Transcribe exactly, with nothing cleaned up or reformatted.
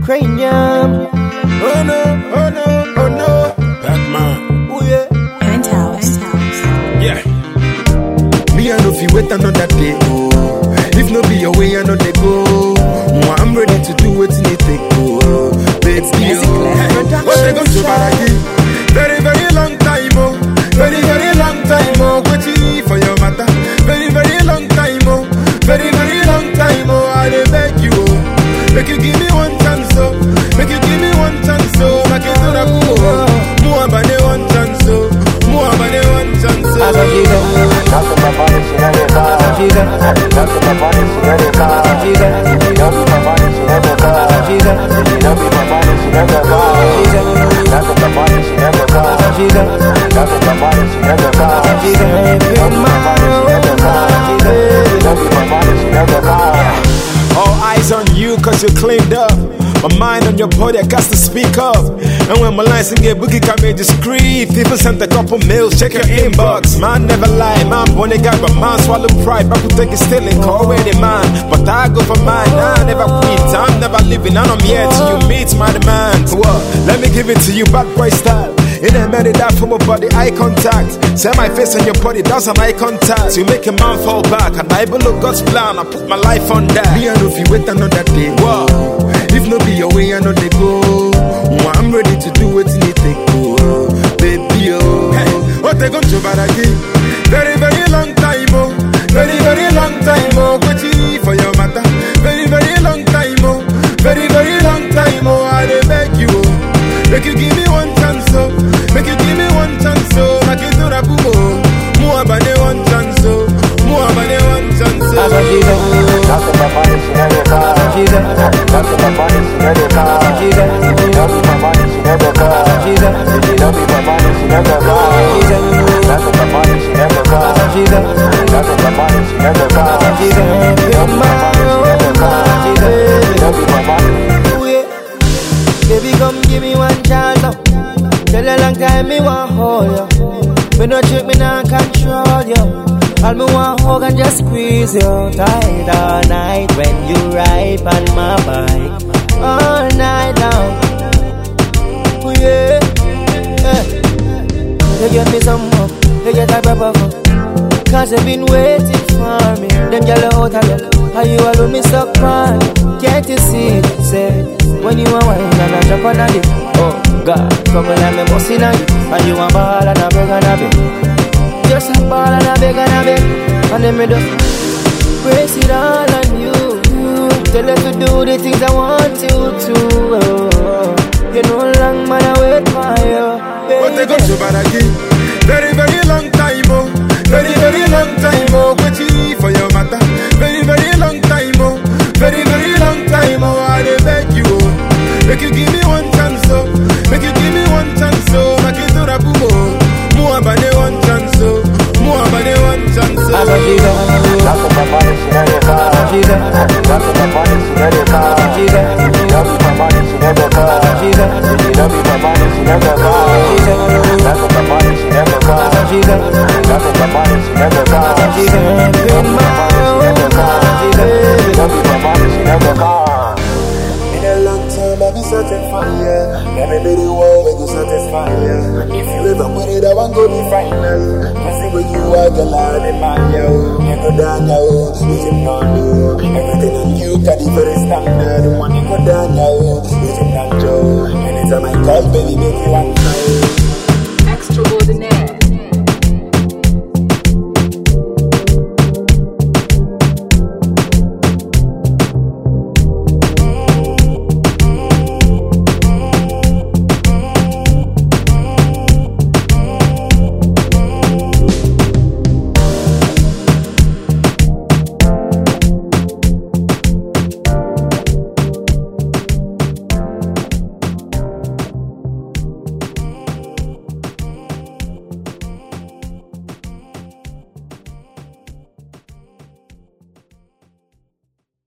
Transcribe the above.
cranium. Oh no, oh no, oh no. That man. Oh yeah. Penthouse. Yeah. Me I know if you wait another day. Oh. If no be your way, I know they go. Mwah, I'm ready to do what you take. Oh, baby, oh. What they gonna do about again? Very, very long time, oh. Very, very long time, oh. Waiting for your matter. Very, very long time, oh. Very, very long time, oh. I dey beg you, oh. Make you give me one chance, oh. Make you give me one chance, oh. Make you do that, oh. More than one chance, oh. More than one chance, oh. As a Jesus, That's my body, she never got. as a Jesus, That's my body, she never got. as a Jesus, Don't be my body, she never got. as a Jesus, Don't be my body, she never got. Jesus, That's my body, she never got. as a Jesus, That's my body, she never got. as a Jesus. Don't be my body, she never got. Don't be my body, she never got. All eyes on you cause you cleaned up. My mind on your body, I got to speak up. And when my lines in get boogie come in discreet. People sent a couple mails, check your inbox. Man never lie, man born a guy, but man swallow pride. But could take it still and call already man. But I go for mine, I never quit. I'm never leaving, and I'm here till you meet my demands. What? Let me give it to you, bad boy style. In a minute, that from my body, eye contact. Set my face on your body, that's an eye contact. You make a man fall back, and I look God's plan. I put my life on that. Me I know if you wait another day. What? If no be your way, I know they go. Mwah, I'm ready to do what you take. Oh, baby, oh. Hey. What they gonna do about again? Very, very long time, oh. Very, very long time, oh. Waiting for your matter. Very, very long time, oh. Very, very long time, oh. I dey beg you, oh. Make you give me one chance, oh. Make you give me one chance, oh. Make you do that, boom, oh. More than one chance, oh. More than one chance, oh. As a Jesus, That's my body, she never got. as a Jesus, That's my body, she never got. as a Jesus, Don't be my body, she never got. as a Jesus, Don't be my body, she never got. That's my body, she never got. as a Jesus, That's my body, she never got. as a Jesus. Don't be my body, she never got. Don't be my body. Ooh, yeah. Baby, come give me one chance now. Tell a long time me want hold you. Me no trick, me not control you. All me want hug and just squeeze you tight all night when you ride on my bike. All night long. Ooh, yeah. Yeah. You give me some more. You get a proper fuck. Cause you've been waiting for me. Them yellow out of luck. How you alone me suck man. Can't you see it? Say when you are wine and I jump on a dip. Oh God, come on and me bustin' on you. And you a ball and a beg and a beg. Just a ball and a beg and a beg. And then me just brace it all on you. Tell her to do the things I want you to. Oh, you know long man I wait for you. What they gonna do about again? Very, very long time, oh. Very, very long time, oh. Waiting for your matter. Very, very long time, oh. Very, very long time, oh. I dey beg you, oh. Make you give me one chance, oh. Make you give me one chance, oh. Make you do that, boom, oh. More than one chance, oh. More than one chance, oh. As a Jesus, That's my body, she never got. as a Jesus, That's my body, she never got. as a Jesus, Don't be my body, she never got. as a Jesus, Don't be my body, she never got. That's my body, she never got. as a Jesus, That's my body, she never got. as a Jesus. In my Don't be my body, she never got. Don't be my body, she never got. In a long time, I've been searching for you. Never be the one we go satisfy you. If you ever put it, I want to be final. Cause see where you are, the Lord in my yo. You go down, yo. You can not do everything in you, got the very standard. When you go down, yo. You can not do. Anytime I call, baby, make